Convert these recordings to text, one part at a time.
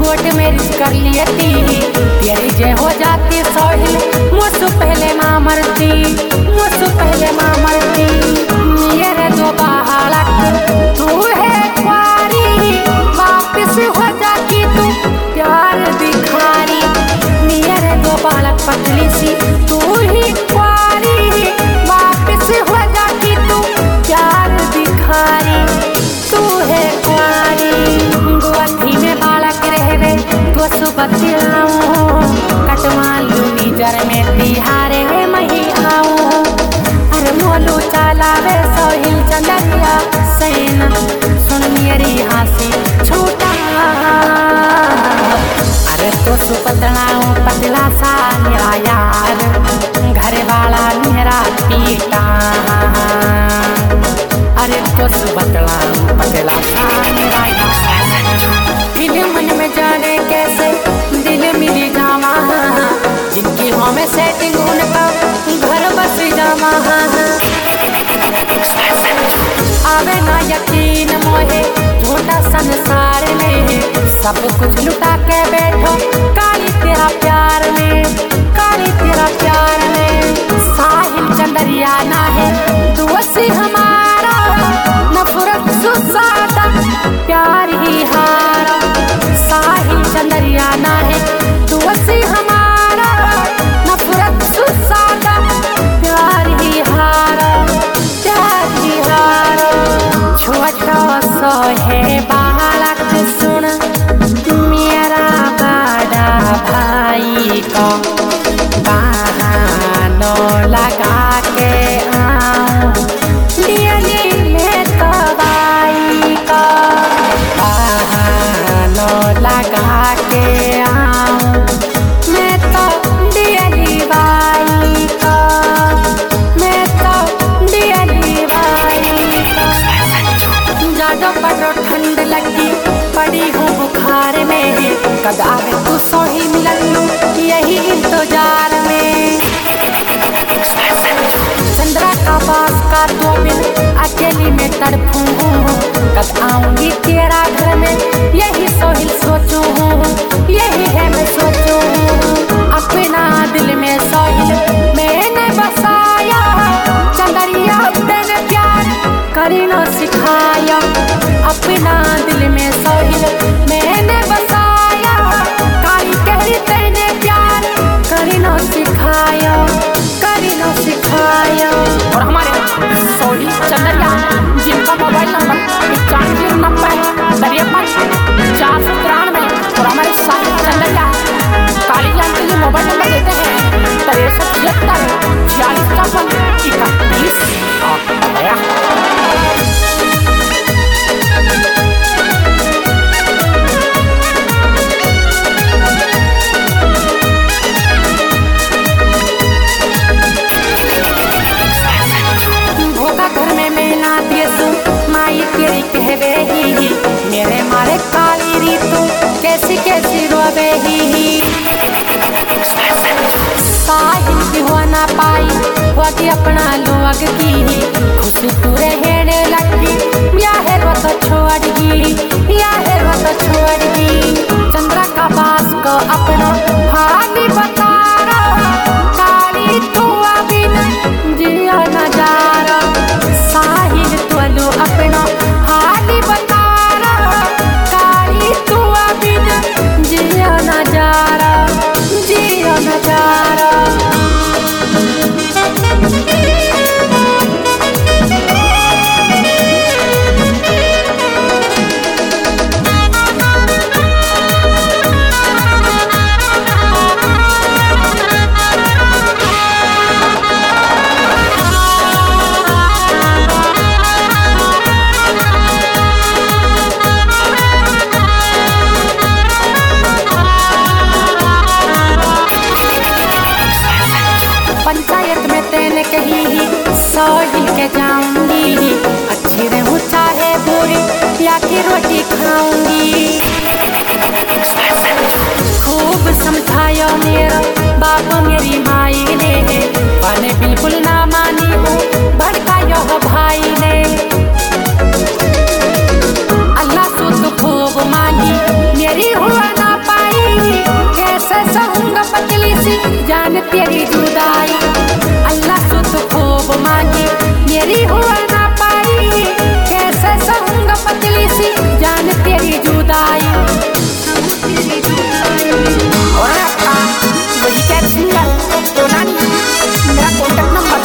Court में risk कर लिए थी, तेरी जय हो जाती सोहिल मुझसे पहले माँ मरती, मुझसे पहले माँ मरती। मेरे दो बालक तू है कुंवारी, वापिस हो जाती तू प्यार भिखारी। मेरे दो बालक पतली सी तू ही कुंवारी, वापिस हो जाती तू प्यार भिखारी। तू है कुंवारी गोथी में बालक रहे तो सुबतियाऊं, कटवा लूनी जर में बिहारे मही आऊं। अरे मोलू चलावे सोहिल चंदरिया सैन, सुन मेरी हंसी छूटा। अरे तो सुपतलाऊं पतला सा मेरा यार, घर वाला मेरा पीटा। अरे तो सुपतलाऊं पतला सा मेरा यार, दिल मन में जाने कैसे दिल मिली जावा, जिनकी हमें सेटिंग उनका घर बस जावा। आवे ना यकीन मोहे झूठा संसार में, सब कुछ लुटा के बैठो काली तेरा प्यार में, काली तेरा प्यार में। साहिल चंदरिया ना है दोषी हमारा, नफरत सुसादा प्यार ही हारा। साहिल चंदरिया ना है दोषी हमारा, नफरत सुसादा प्यार ही हारा, प्यार ही हारा। छोटा सा है बालक सुन मेरा बड़ा भाई को, बहानों लगा के आऊं दिल्ली में तबाई का, बहानों लगा के आऊं मैं तो दिल्ली बाई का, मैं तो दिल्ली बाई का। ज्यादा पड़ो ठंड लगी पड़ी हूँ बुखार में, कद आवे तू सोही मिलन लूं यही इंतजार में। चंद्रा का बास का दो बिन अकेली में तड़पूं, कद आऊंगी तेरा घर में यही सोहिल सोचूं, यही है मैं सोचूं। अपना दिल में सोहिल मैंने बसाया, चंदरिया तेने प्यार करी न सिखाया। अपना दिल में सोहिल मैंने बसाया, काली तेरी तेने प्यार करी न सिखाया, करी न सिखाया। और हमारे सोहिल चंदरिया जिनका मोबाइल नंबर 9590 और हमारे साहिल चंदरिया काली जान के लिए मोबाइल नंबर देते हैं 63764654 तेरी कहवे ही मेरे मारे काली रीतू कैसी कैसी रोवे ही। साहिल की हो ना पाई होगी अपना लोग की, खुशी तू रहने लगी या है रो तो छोड़गी, या है रो तो छोड़गी। चंद्रा का बास को अपना हाली बता रहा, काली तू अभी न जिया नजारा। साहिल तू लो अपना हाली बता रहा, काली तू अभी न जिया नजारा, जिया नजारा। पंचायत में तेने कही ही सोहिल के जाऊंगी, अच्छी रहूं चाहे बुरी या की रोटी खाऊंगी। खूब समझाया मेरा बाप मेरी माई ने, मैंने बिल्कुल ना मानी हूँ भड़काया हो भाई ने। अल्लाह से तो खूब मांगी मेरी हुआ ना जान तेरी जुदाई। अल्लाह से तो खूब मांगी मेरी हुआ ना पाई, कैसे सहूंगा पतली सी जान तेरी जुदाई। और वही कैब सिंगल तो नानी, मेरा कॉन्टेक्ट नंबर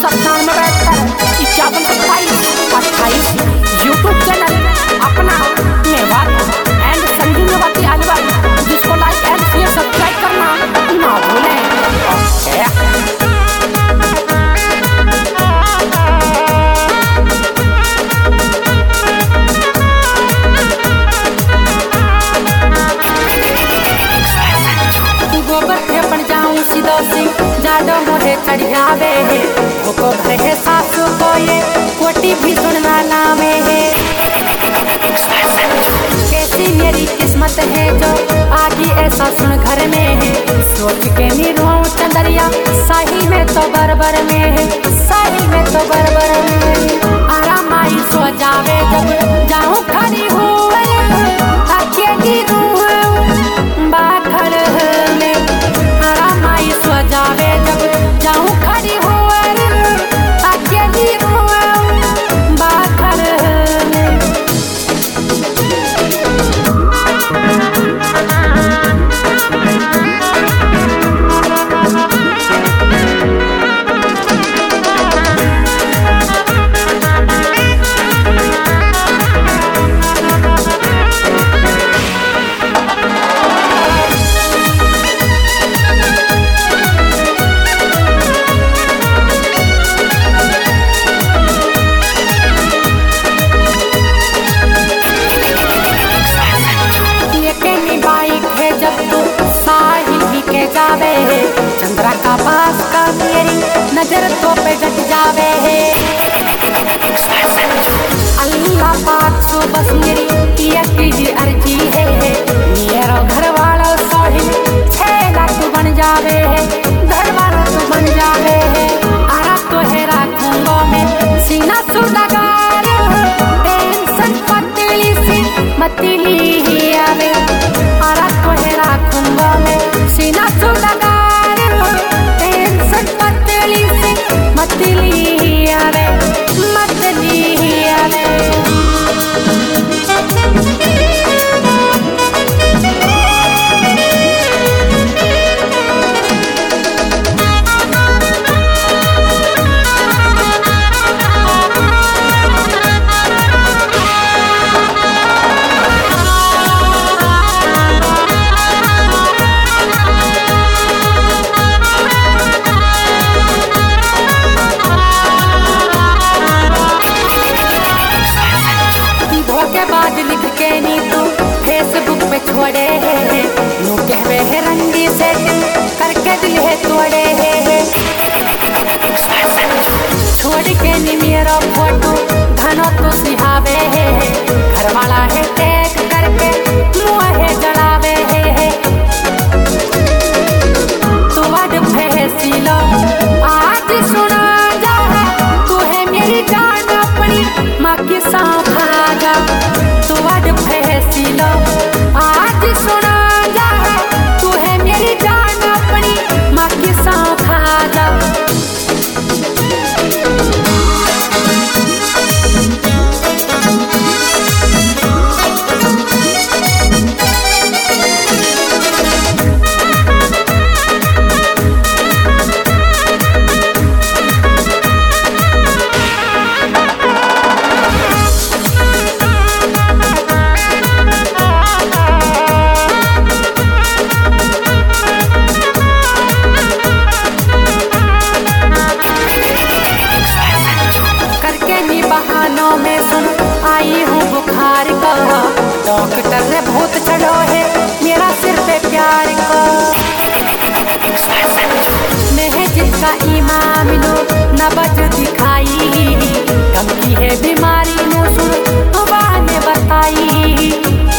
97 यूट्यूब चैनल अपना मेवात एंड संजू मेवाती आलवारी, जिसको लाइक एंड शेयर सब्सक्राइब करना ना भूलें। गोबर थे बन जाऊं सिदोसी जाडो मोहे चढ़ जावे है, को भरे सासु को ये कोटी भी सुनना नामे है। कैसी मेरी किस्मत है जो आगे ऐसा सुन घर में है, सोच के नहीं रोऊं चंदरिया साही में तो बरबर में है, साही में तो बरबर में। आराम आई सो जावे जब जाऊं खड़ी हुए अकेली बाखड़ में, आराम आई सो जावे जब जाऊं खड़ी हुए अकेली बाखड़ में। जावे है चंद्रा का पास का मेरी नजर तो पे जट जावे है। अल्लाह पाक सो बस मेरी पिया की अर्जी है, मेरा घर वाला सोहिल 6 लाख बन जावे है, घर वाला तो बन जावे है। आरा तो है राखूंगा मैं सीना सु लगा टेंशन पतली सी मतली ही आवे, आरा तो है राखूंगा मैं सीना सु लगा टेंशन पतली सी मतली आवे, मतली आवे। लिख के नी तू फेसबुक पे छोड़े है, नू कहवे है रंगी से दिल करके दिल है तोड़े है। छोड़ के नी मेरा फोटो घनो तो सिहावे है, घर वाला है टैग करके मुँह है जलावे है। तू वड फैसी लो आज सुना जा, तू है मेरी जान अपनी माँ की सांस खा जा। फैसलो आज सुना जा, तू है मेरी जान अपनी माँ की सांस खा जा। में सुन आई हूँ बुखार का, डॉक्टर ने भूत चढ़ो है मेरा सिर पे प्यार का। मैं है जिसका इमाम नो न बच दिखाई, कम की है बीमारी नो सुन सुबह ने बताई।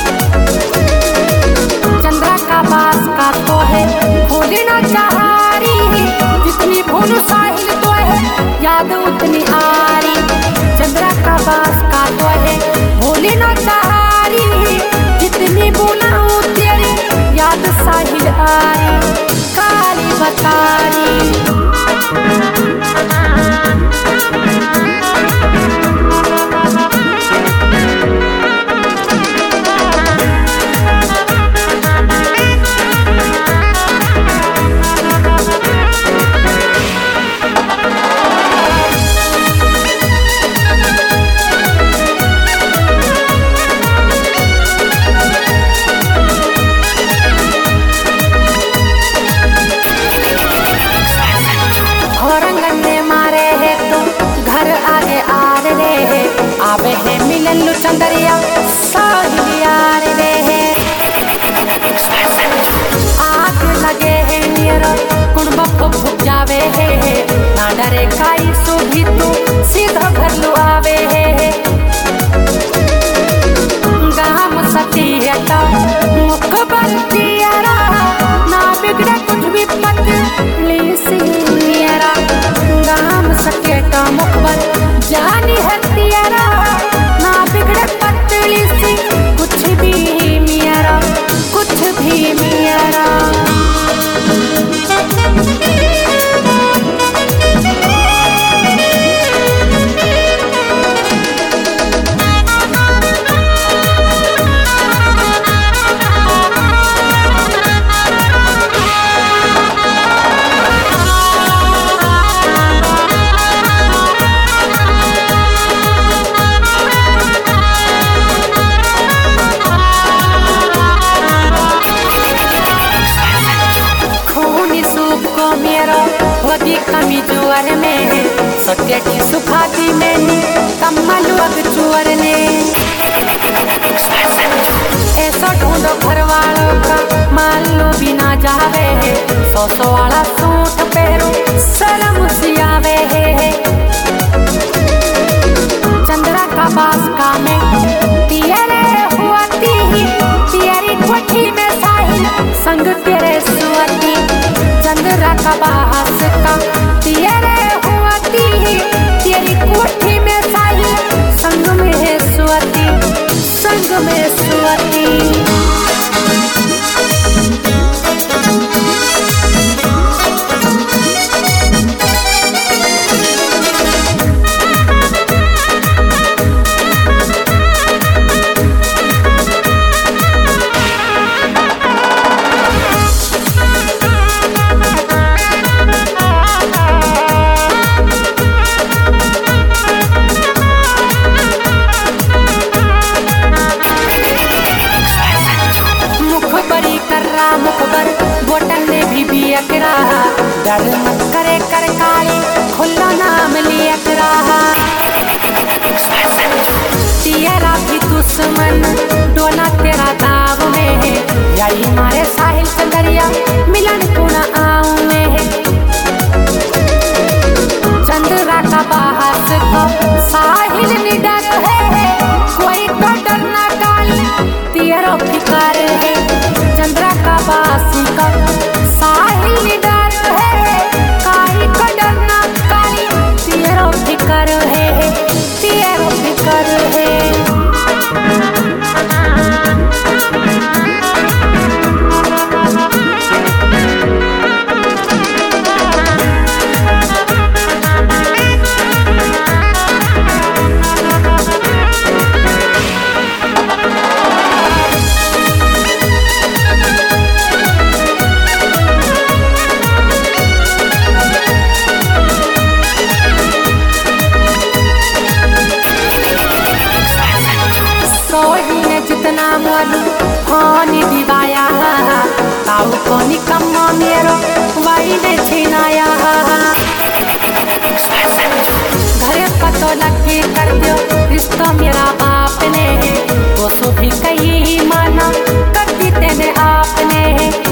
चंद्रा का बास का तो है भूली न चाहारी, जितनी भूल साहिल तो है याद उतनी आरी। चंद्रा का बास का तो है भूली न चाहारी, जितनी भूला तेरी याद साहिल आरी काली बतारी। आवे है मिलन लु चंदरिया साहिल यार रे है। आग लगे है नियर कुणबा फुक जावे है ना डरे काई सो भी तू सीधा घर लु आवे है। गाम सती है ता मुख बनती यारा ना बिगड़े कुछ भी पत लीसी यारा। गाम सके ता मुख बन जानी है तियारा ना बिगड़े पतली सी कुछ भी मियारा कुछ भी मियारा। वगी कमी जुअर में सत्य की सुखाती मैंने कम्मल वग चुअर ने। ऐसा ढूंढो घर वालों का मान लो बिना जावे है। 100 वाला सूट पहरो शर्म सियावे है। चंद्रा का बास का में तियरे हुआ ती तियरी कोठी में साहिल संग तेरे सुअती। चंद्रा का बास का तियरे हुआ ती तेरी कोठी में साहिल संग में सुअती संग में सुअती। मुखबर बोटन ने भी अकरा डर मत करे कर काली खुल्ला नाम लिया करा। तेरा भी दुश्मन डोला तेरा दाव में है यही मारे साहिल चंदरिया मिलन गुना आऊ में है। चंद्रा का बाहस को साहिल निडर है कोई तो डरना काली तेरा फिकार है। चंद्रा का बासी का साहिल निडर है काई को डरना काली तेरा फिकर है तेरा फिकर है। जितना मोलू होनी दिवाया ताऊ को निकम्मा मेरो वाई ने छीनाया। घरे पतो लगे कर दो रिश्ता मेरा बाप ने वो सो भी कहीं माना कर दी तेने आपने।